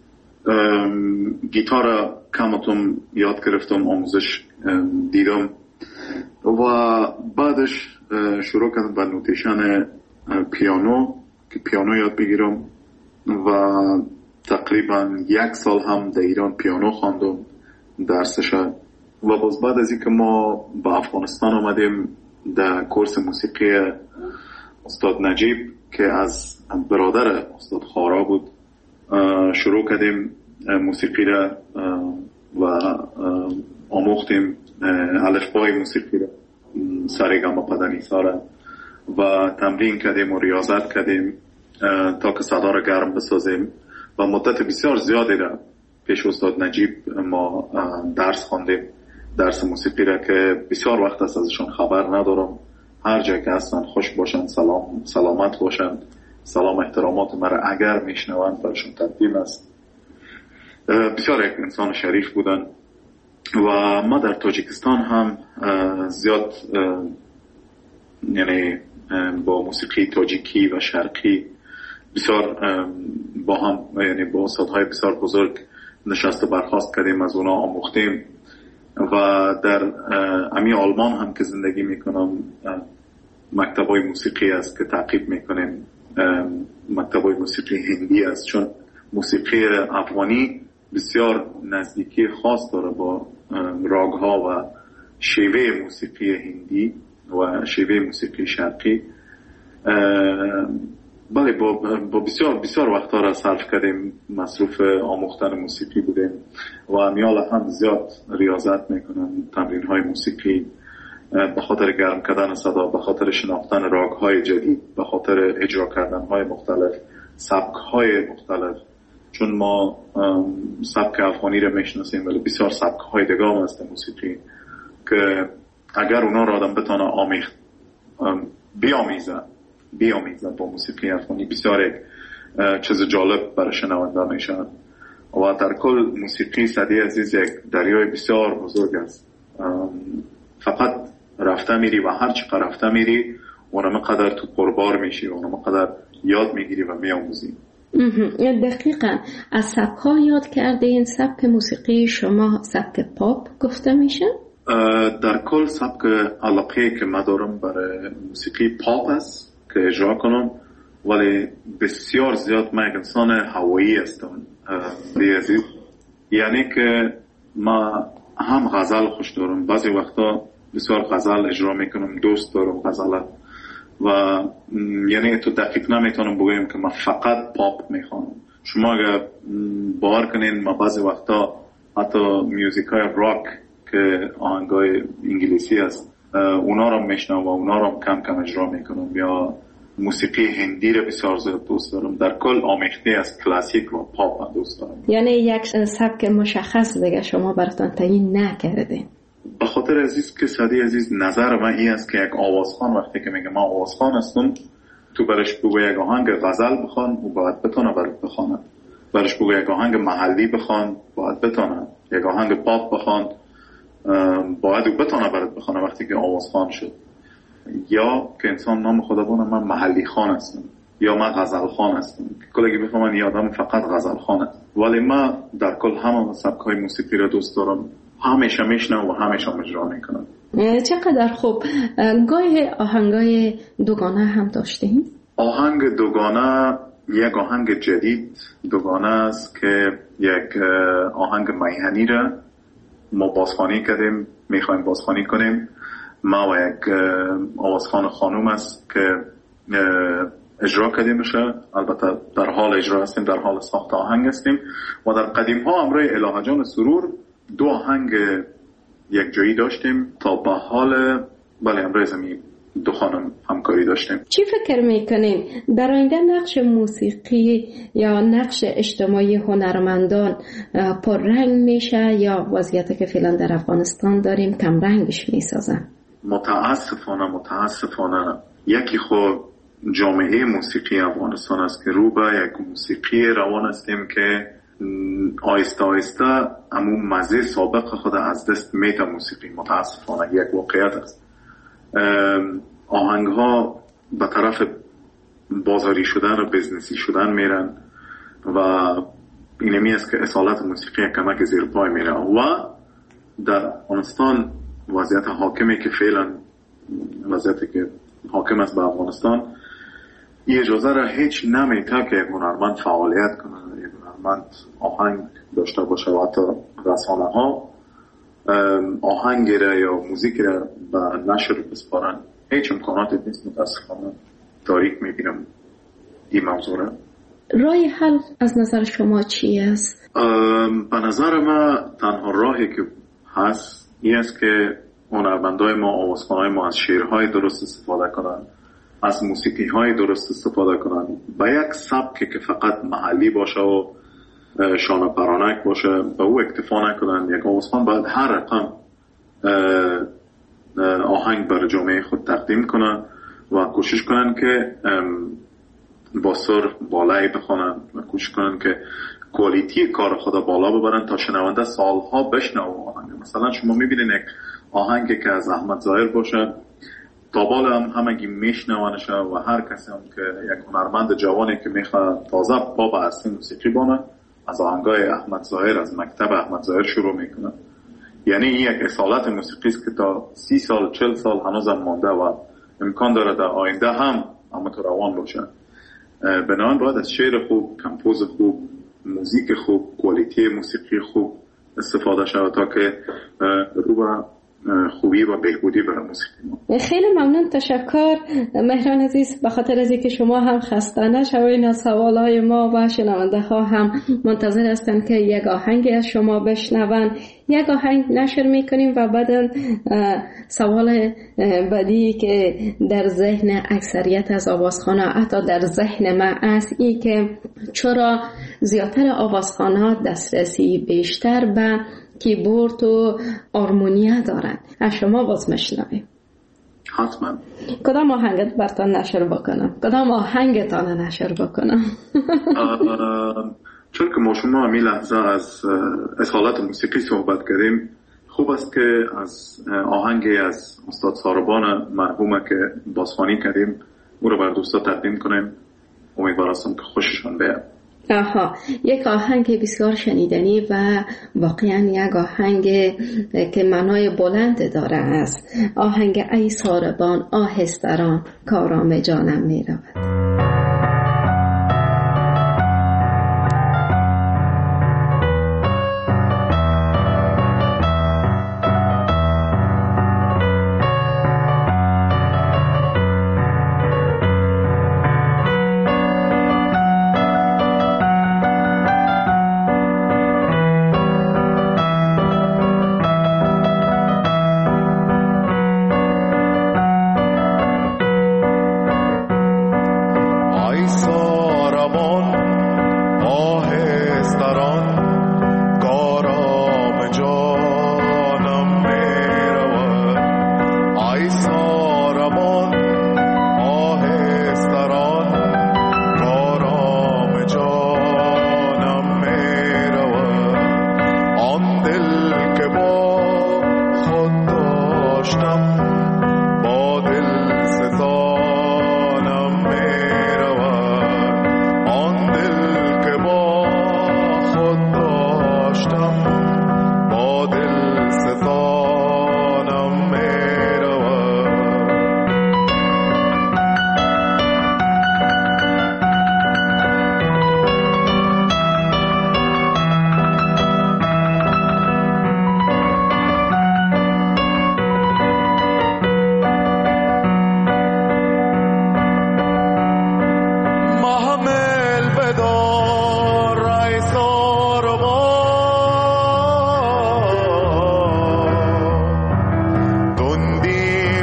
گیتار کمتم یاد گرفتم، آموزش دیدم و بعدش شروع کردم به نوتیشن پیانو که پیانو یاد بگیرم و تقریبا یک سال هم در ایران پیانو خواندم درسش. و باز بعد از اینکه ما به افغانستان آمدیم در کورس موسیقی استاد نجیب که از برادر استاد خارا بود شروع کردیم موسیقی را و آموختیم الفبای موسیقی را، سارگاما پدنیسا را و تمرین کردیم و ریاضت کردیم تا که صدا را گرم بسازیم و مدت بسیار زیادی را پیش استاد نجیب ما درس خواندیم، درس موسیقی را که بسیار وقت است ازشون خبر ندارم. هر جای که هستن خوش باشن، سلام سلامت باشن، سلام احترامات مرا اگر میشنوند برشون تقدیم است. بسیار یک انسان شریف بودن و ما در تاجیکستان هم زیاد یعنی با موسیقی تاجیکی و شرقی بسیار با هم یعنی با استادهای بسیار بزرگ نشست و برخاست کردیم، از اونا آموختیم و در امی آلمان هم که زندگی میکنم مکتبای موسیقی است که تعقیب میکنیم، مکتبای موسیقی هندی است، چون موسیقی افغانی بسیار نزدیکی خاص داره با راگها و شیوه موسیقی هندی و شیوه موسیقی شرقی. بله با, با بسیار بسیار وقتا را صرف کردیم، مصروف آموختن موسیقی بودیم و امیال هم زیاد ریاضت میکنن، تمرین های موسیقی به خاطر گرم کردن صدا، به خاطر شناختن راگ های جدید، به خاطر اجرا کردن های مختلف، سبک های مختلف، چون ما سبک افغانی را میشناسیم ولی بسیار سبک های دیگه هم هست موسیقی که اگر اونا را آدم بتانه آمیخت بیامیزه بیامیزه با موسیقی افغانی بسیار یک چیز جالب برای شنونده میشه. و در کل موسیقی سادی عزیز یک دریای بسیار بزرگ است، فقط رفته میری و هر چقدر رفته میری اونم قدر تو پربار میشی و اونم قدر یاد میگیری و میاموزی. دقیقا. از سبک ها یاد کرده این سبک موسیقی شما سبک پاپ گفته میشه؟ در کل سبک علاقه که من دارم برای موسیقی پاپ است که اجرا کنم، ولی بسیار زیاد من انسان هوایی هستم عزیز، یعنی که ما هم غزل خوش دارم، بعضی وقتا بسیار غزل اجرا میکنم، دوست دارم غزل و یعنی تو دقیق نمیتونم بگویم که من فقط پاپ میخوانم. شما اگر باور کنین ما بعضی وقتا حتی میوزیک های راک که آهنگای انگلیسی است اونا رو میشنم و اونا رو کم کم اجرا میکنم، یا موسیقی هندی رو بسیار زیاد دوست دارم. در کل آمیخته از کلاسیک و پاپ هم دوست دارم. یعنی یک سبک مشخص دیگه شما براتون تعیین نکردین؟ به خاطر عزیز که سادی عزیز نظر من این است که یک آوازخوان وقتی که میگه ما آوازخوان هستم، تو برش بگو یک آهنگ غزل بخوان و باید بتونه برات بخوانه، برش بگو یک آهنگ محلی بخوان باید بتونه، یک آهنگ پاپ بخوان باید او بتونه برات بخوانه وقتی که آوازخوان شد. یا که انسان نام خدا بونه من محلی خان هستم یا من غزل خان هستم، کلگی بفهمن یه آدم فقط غزل خان است، ولی من در کل همه سبک‌های موسیقی را دوست دارم، همیشه میشنم و همیشه اجرا میکنم. چقدر خوب. گاهی آهنگای دوگانه هم داشتیم؟ آهنگ دوگانه یک آهنگ جدید دوگانه است که یک آهنگ میهنی را ما بازخوانی کردیم، میخوایم بازخوانی کنیم. ما و یک آوازخوان خانوم است که اجرا کردیم میشه، البته در حال اجرا هستیم، در حال ساخت آهنگ هستیم. و در قدیم ها امروی الهه جان سرور دو آهنگ یک جایی داشتیم تا به حال بله امروز می دو خانم همکاری داشتیم. چی فکر میکنین در آینده نقش موسیقی یا نقش اجتماعی هنرمندان پررنگ میشه یا وضعیتی که فعلا در افغانستان داریم کم رنگش میسازن؟ متاسفانه متاسفانه یکی خود جامعه موسیقی افغانستان است که رو به یک موسیقی روان هستیم که آیسته آیسته همون مزه سابق خود از دست میته. موسیقی متاسفانه یک واقعیت است. آهنگ ها به طرف بازاری شدن و بزنسی شدن میرن و اینمی است که اصالت موسیقی کمک زیر پای میره و در افغانستان وضعیت حاکمی که فعلا وضعیتی که حاکم است به افغانستان این اجازه را هیچ نمیده که یک هنرمند فعالیت کنه، یک هنرمند آهنگ داشته باشه و حتی رسانه ها آهنگ را یا موزیک را به نشر بسپارن. هیچ امکاناتی نیست. متاسفانه تاریک میبینم این موضوع را. راه حل از نظر شما چی است؟ به نظر ما تنها راهی که هست این است که هنرمندای ما، آوازخوانای ما از شعرهای درست استفاده کنن، از موسیقی های درست استفاده کنن، به یک سبکی که فقط محلی باشه و شانه پرانک باشه به او اکتفا نکنن. یک آوازخوان باید هر رقم آهنگ بر جامعه خود تقدیم کنن و کوشش کنن که با سر بالایی بخونن و کوشش کنن که کوالیتی کار خدا بالا ببرن تا شنونده سالها بشنوه آهنگ. مثلا شما میبینین یک آهنگی که از احمد ظاهر باشه تا بالا هم همگی میشنوانشه و هر کسی هم که یک هنرمند جوانی که میخواد تازه پا به اصلی موسیقی بانه از آهنگای احمد ظاهر، از مکتب احمد ظاهر شروع میکنه. یعنی این یک اصالت موسیقی است که تا سی سال چل سال هنوز هم مانده و امکان داره در آینده هم همونطور روان باشه. بنابراین باید از شعر خوب، کمپوز خوب، موزیک خوب، کوالیتی موسیقی خوب استفاده شود تا که رو به خوبی و بهبودی برای موسیقی ما. خیلی ممنون، تشکر مهران عزیز، به خاطر از اینکه شما هم خسته نشوید. از سوالای ما و شنونده ها هم منتظر هستند که یک آهنگی از شما بشنون. یک آهنگ نشر میکنیم و بعدا سوال بعدی که در ذهن اکثریت از آوازخوان‌ها حتی در ذهن من است این که چرا زیادتر آوازخوان‌ها دسترسی بیشتر به کیبورد و آرمونیا دارن. از شما باز میشنویم. حتما. کدام آهنگت براتون نشر بکنم؟ کدام آهنگتان نشر بکنم؟ چون که ما شما همی لحظه از اصالت موسیقی صحبت کردیم، خوب است که از آهنگی از استاد ساربان مرحومه که بازخوانی کردیم او رو بر دوستا تقدیم کنیم. امیدوارم که خوششون بیاد. آها، یک آهنگ بسیار شنیدنی و واقعا یک آهنگ که معنای بلند داره است. آهنگ ای ساربان آهستران کارام جانم می رود.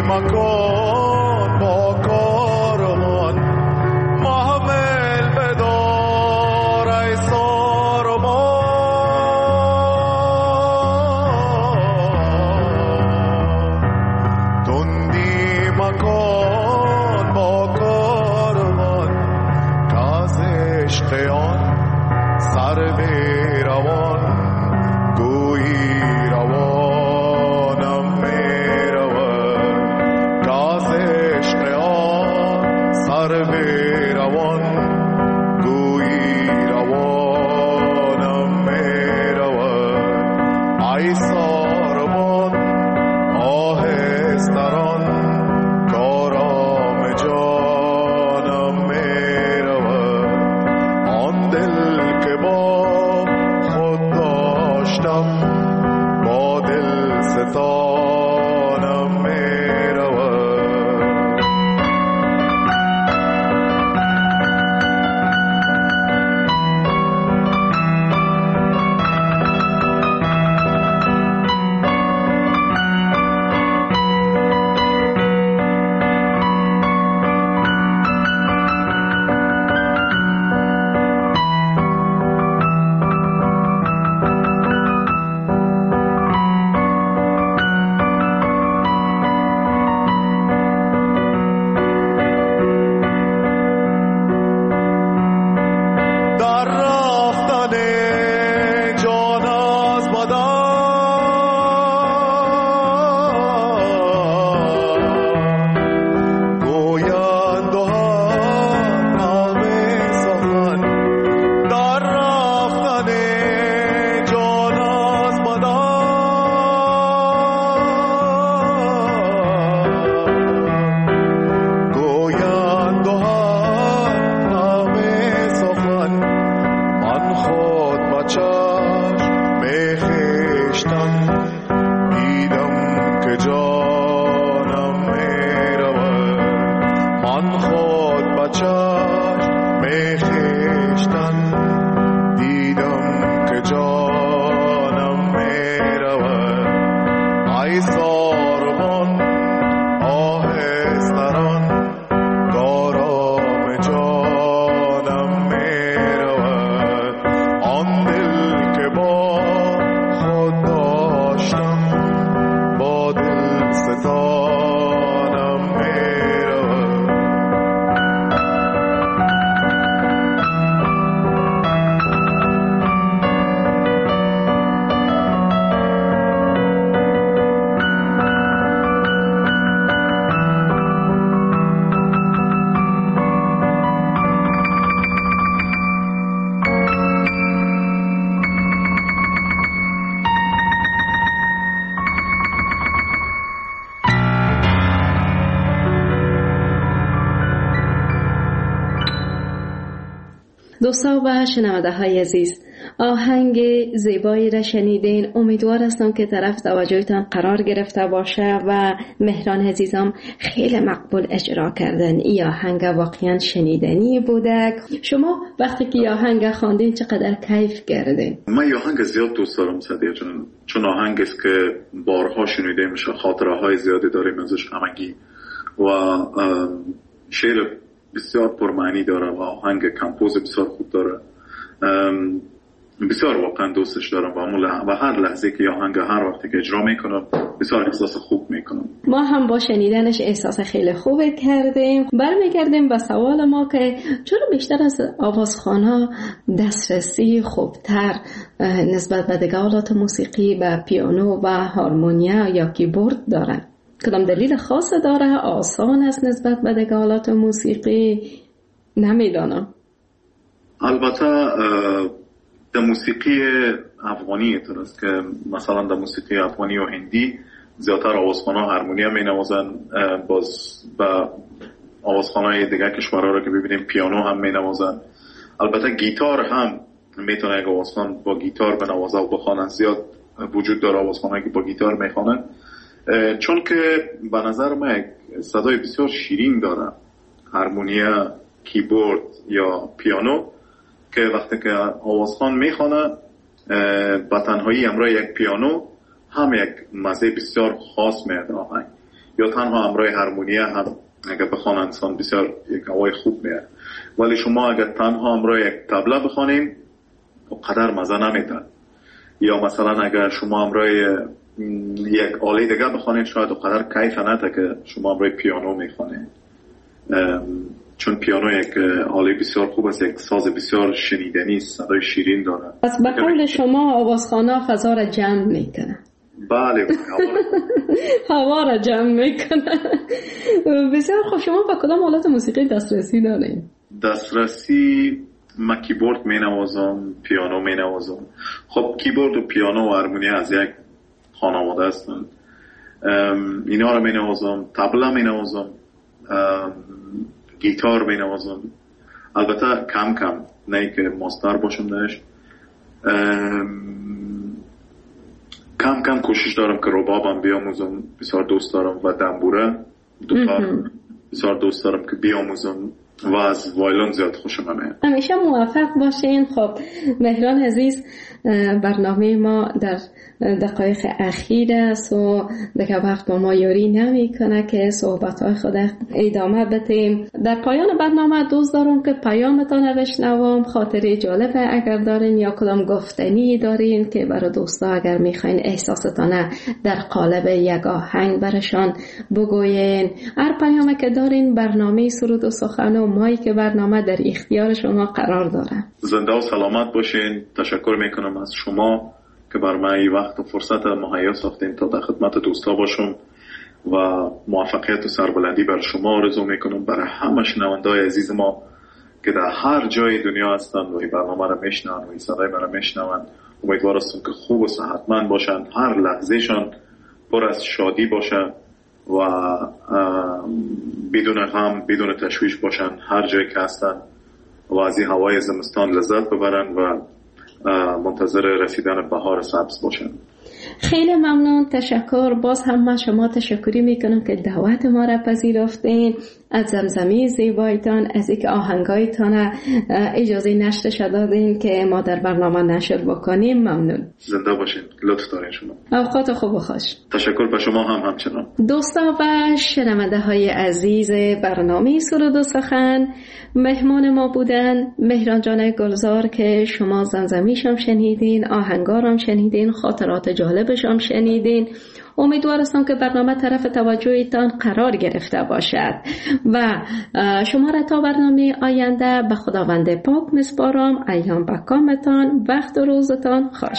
مکن با کارمان محمل بدار ای سارمان تندی مکن با کارمان که از عشق آن سر بی روان گویی روانم می رود که از عشق آن سر بی روان گویی روانم می رود ای ساربان آهستران کارام جانم می رود آن دل که با خود داشتم با دل ستانم می رود در رفتن جان از بدن گویند و همه سخن در رفتن جان از بدن گویند و همه سخن من خود بچشم به خویشتن دیدم که جانم می رود من خود بچشم به خویشتن دیدم که جانم می رود ای ساربان آهستران کارام جانم می رود آن دل که با خود داشتم با دل ستانم می رود دوستان و شنونده های عزیز، آهنگ زیبایی را شنیدین. امیدوار هستم که طرف توجهتان قرار گرفته باشه و مهران عزیزم خیلی مقبول اجرا کردن. این آهنگ واقعا شنیدنی بوده. شما وقتی که آهنگ خواندین چقدر کیف کردین؟ من این آهنگ زیاد دوست دارم صدیق جان، چون آهنگ است که بارها شنیده میشه، خاطره های زیادی داریم ازش همگی و شعر بسیار پرمعنی داره و آهنگ کمپوز بسیار خوب داره. بسیار واقعا دوستش دارم و هر لحظه که آهنگ هر وقتی که اجرا میکنم بسیار احساس خوب میکنم. ما هم با شنیدنش احساس خیلی خوب کردیم. برمیگردیم به سوال ما که چرا بیشتر از آوازخوان‌ها دسترسی خوبتر نسبت به دیگه آلات موسیقی به پیانو و هارمونیا یا کیبورد دارن؟ کدام دلیل خاص داره؟ آسان است نسبت به دیگه آلات موسیقی؟ نمیدانم. البته در موسیقی افغانی اینطور است که مثلا در موسیقی افغانی و هندی زیادتر آوازخوان‌ها هارمونیا می نوازن، باز با آوازخوان‌های دیگه کشورها رو که ببینیم پیانو هم می نوازن. البته گیتار هم میتونه یک آوازخوان با گیتار بنوازه و بخوانن. زیاد وجود داره آوازخوان‌هایی که با گیتار میخوانن، چون که به نظر من صدای بسیار شیرین داره هارمونیا، کیبورد یا پیانو، که وقتی که آوازخوان میخوانه با تنهایی همراه یک پیانو هم یک مزه بسیار خاص میاد آهنگ. یا تنها همراه هارمونیه هم اگر بخوان انسان بسیار یک هوای خوب میاد. ولی شما اگر تنها همراه یک طبله بخوانیم قدر مزه نمیده. یا مثلا اگر شما همراه یک آله دیگه بخوانید شاید قدر کیف نده که شما همراه پیانو میخوانید، چون پیانو یک آله بسیار خوب است، یک ساز بسیار شنیدنی است، صدای شیرین داره. پس به قول شما آوازخوان‌ها فضا را جمع میکنه. بله هوا را جمع میکنه. بسیار خوب. شما با کدام آلات موسیقی دسترسی دارین؟ دسترسی من کیبورد می نوازم، پیانو می نوازم. خب کیبورد و پیانو و هارمونی از یک خانواده هستن. اینا رو می نوازم، طبله می نوازم، گیتار می نوازم. البته کم کم، نه که ماستر باشم درش. کم کم کوشش دارم که ربابم بیاموزم، بسیار دوست دارم، و دنبوره دوتا بسیار دوست دارم که بیاموزم، و از وایلون زیاد خوشم میاد. همیشه موفق باشین. خب مهران عزیز، برنامه ما در دقایق اخیر است و دیگه وقت با ما یاری نمی کنه که صحبت‌های خود ادامه بدیم. در پایان برنامه دوست دارم که پیامتان بشنوم، خاطره جالب اگر دارین یا کدام گفتنی دارین که برای دوستا اگر میخواین احساستان در قالب یک آهنگ برشان بگوین. هر پیامی که دارین برنامه سرود و سخن و مایی که برنامه در اختیار شما قرار داره. زنده و سلامت باشین. تشکر میکنم از شما که بر من این وقت و فرصت مهیا ساختین تا در خدمت دوستا باشم، و موفقیت و سربلندی بر شما آرزو میکنم، برای همه شنونده‌های عزیز ما که در هر جای دنیا هستن و این برنامه رو میشنون و این صدای من رو میشنون. امیدوار هستم که خوب و صحتمند باشن، هر لحظهشان پر از شادی باشه و بدون غم بدون تشویش باشن هر جایی که هستن، و از این هوای زمستان لذت ببرن و منتظر رسیدن بهار سبز باشن. خیلی ممنون، تشکر. باز هم من شما تشکری میکنم که دعوت ما را پذیرفتین، از زمزمه زیبایتان، از اینکه آهنگایتان اجازه نشر دادین که ما در برنامه نشر بکنیم. ممنون. زنده باشین. لطف دارین شما. اوقات خوب و خوش. تشکر به شما هم همچنان. دوستا و شنونده های عزیز برنامه سرود و سخن، مهمان ما بودن مهران جان گلزار که شما زمزمیشم شنیدین، آهنگارم شنیدین، خاطرات جالبشم شنیدین. امیدوار هستم که برنامه طرف توجهتان قرار گرفته باشد و شما را تا برنامه آینده به خداوند پاک میسپارم. ایام به کامتان، وقت و روزتان خوش.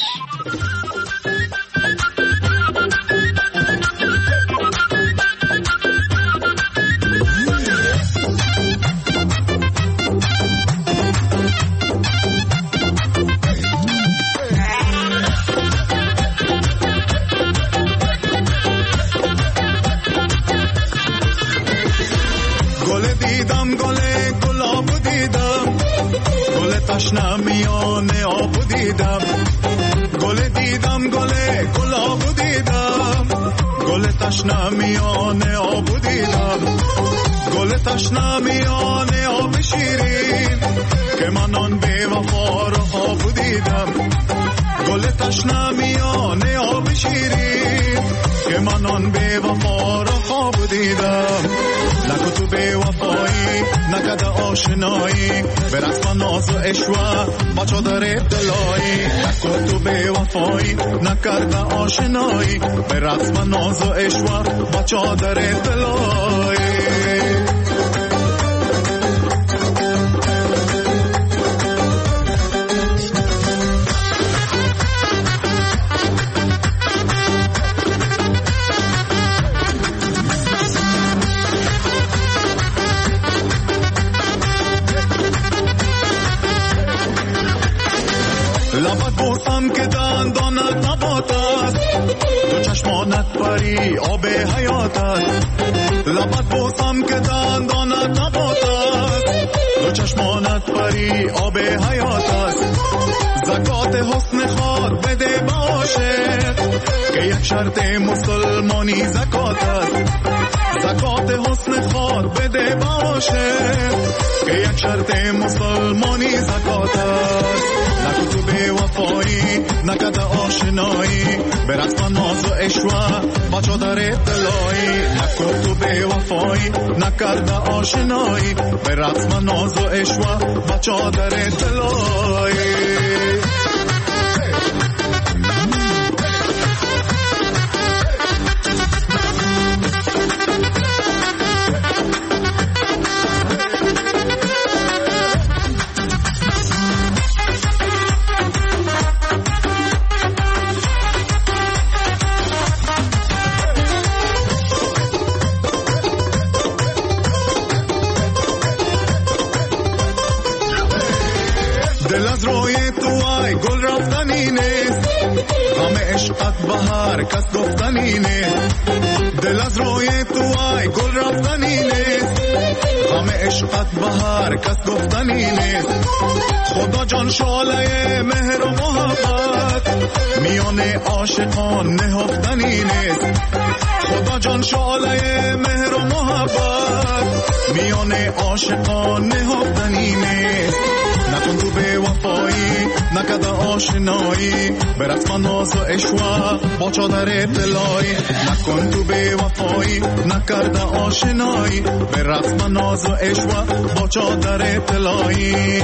تشنه میان آب دیدم، گل دیدم گل گلاب دیدم، گل تشنه میان آب دیدم، گل تشنه میان آب شیرین که من آن بی وفا را خواب دیدم، گل تشنه میان آب شیرین که من آن بی وفا را خواب دیدم. نکو تو بی وفایی نکده آشنایی، به رسم ناز و عشوه با چادر دلایی. نکو تو بی وفایی نکرده آشنایی، به رسم ناز و عشوه با چادر دلایی. لبت بوسم که دندانت نبات است، دو چشمانت پری آب حیات است. لبت بوسم که دندانت نبات است، دو چشمانت پری آب حیات است. زکات حسن خار بده باشه که یک شرط مسلمانی زکات است. زکات حسن خار بده باشه که یک شرط مسلمانی زکات است. نکو تو بی وفایی نکده آشنایی، به رسم ناز و عشوه با چادر دلایی. گفت تو به وفایی نکرده آشنایی به رسم ناز و عشق و چادر طلایی دل از روی تو ای گل رفتنی نیست غم عشقت بهار کس گفتنی نیست دل از روی تو ای گل رفتنی نیست غم عشقت بهار کس گفتنی نیست خدا جان شعله مهر و محبت میان عاشقان نهفتنی نیست خدا جان شعله مهر و محبت میان عاشقان نهفتنی نیست نکن تو به وفایی نکده آشنایی به رسم ناز و عشق با چادر طلایی نکن تو به وفایی نکرده آشنایی به رسم ناز و عشق با چادر طلایی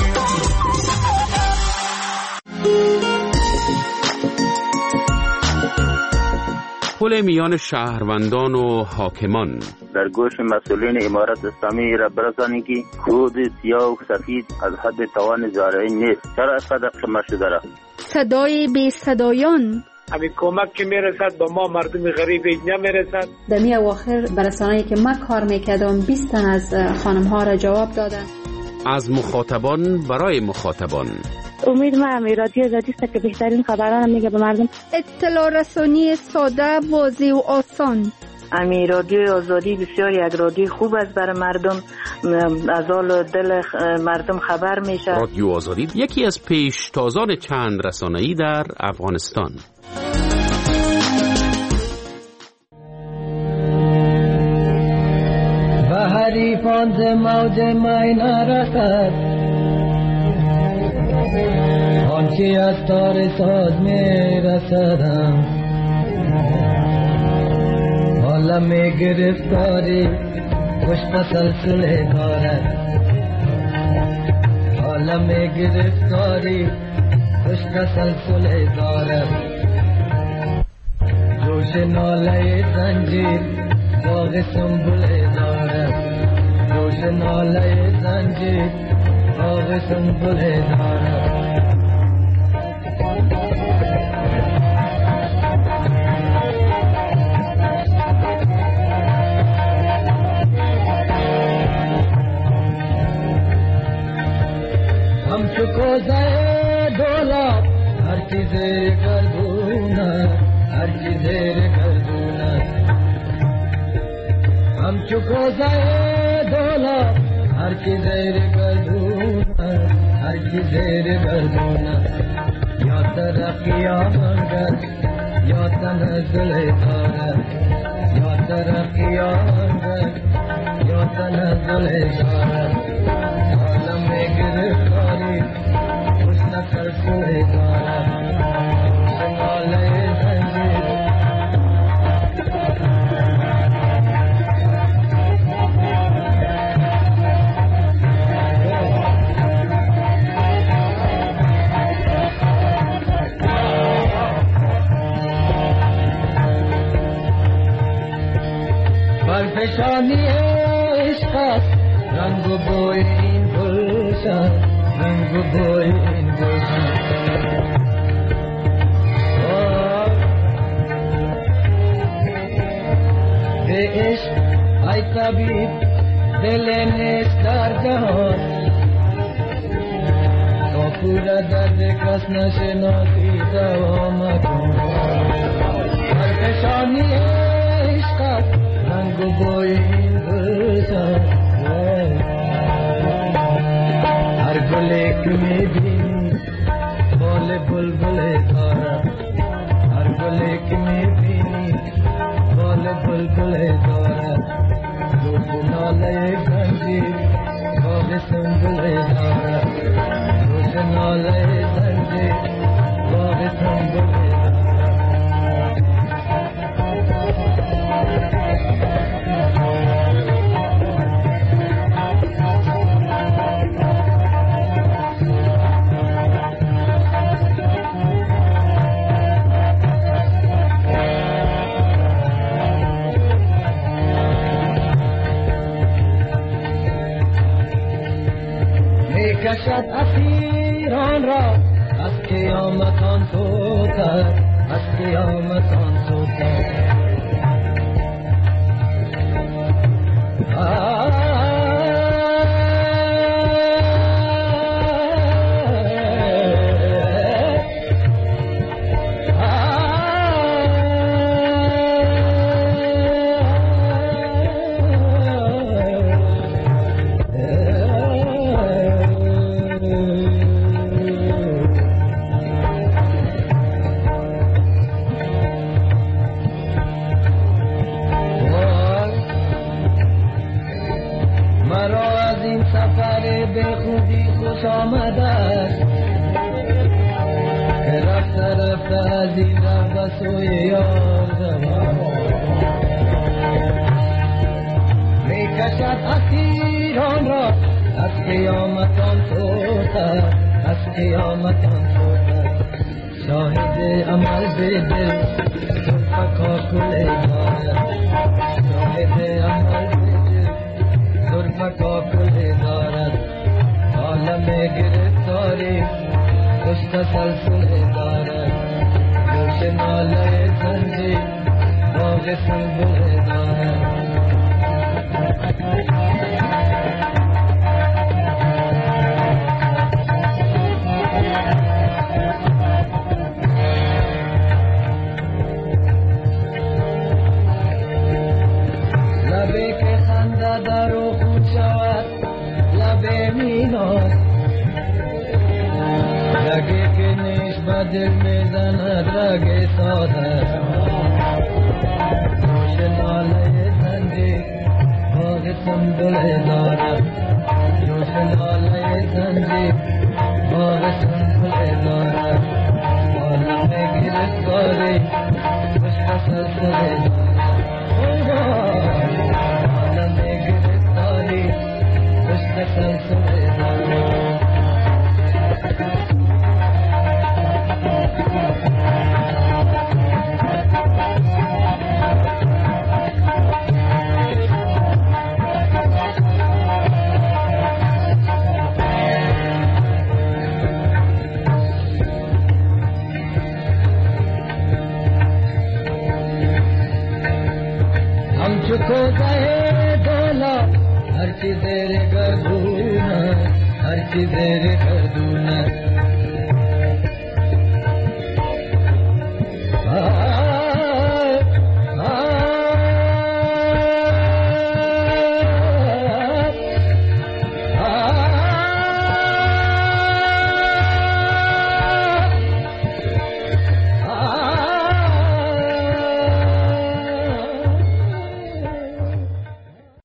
پل میان شهروندان و حاکمان. در گوش مسئولین امارت اسلامی را برسانید که کود سیاه و سفید از حد توان زارعین نیست. چرا اینقدر قمه شده را؟ صدای بی صدایان همین کمک که میرسد با ما مردم غریب نمیرسد. در می اواخر برسانه‌ای که من کار میکردم بیست تن از خانم ها را جواب دادن. از مخاطبان برای مخاطبان. امید ما رادیو آزادی است که بهترین خبران میگه به مردم. اطلاع رسانی ساده، واضح و آسان. امی رادیو آزادی بسیار یک رادیو خوب است برای مردم، از حال دل مردم خبر میشه. رادیو آزادی یکی از پیشتازان چند رسانه‌ای در افغانستان. و حریفان ز موج می نرسد آنچه از تار ساز می رسدم عالم گرفتاری خوش تسلسل دارد عالم گرفتاری خوش تسلسل دارد جوش ناله زنجیر باغ سنبل دارد جوش ناله زنجیر باغ سنبل دارد हम चुको जाए डोला हर चीज़े कर दूना हर चीज़े कर दूना हम चुको जाए डोला हर चीज़े कर दूना हर चीज़े कर दूना या तरक्किया मंगर या तनज़ुल धारा या तरक्किया मंगर या तनज़ुल धारा आलम में गिरफ्तारी हुस्न सरसुल धारा संभाले जंजीर परफेशानी इश्क रंग बोई इन गुलशन रंग बोई इन गुलशन दे इश्क आई तबीब दिल ने स्टार जहां तो पूरा दर्द कस नशे नौती दवा मगों परफेशानी इश्क रंग बोई गुलशन हर गुले में भी बोले बुलबुले धारा हर गुले में भी बोले बुलबुले धारा रूप नाले गंजीर बोले संबुले धारा रूप नाले गंजीर बोले संबुले धारा کشد اسیران را از قیامتان سوتر، از قیامتان سوتر. हर चीज़ रे गदूना, हर चीज़ रे गदूना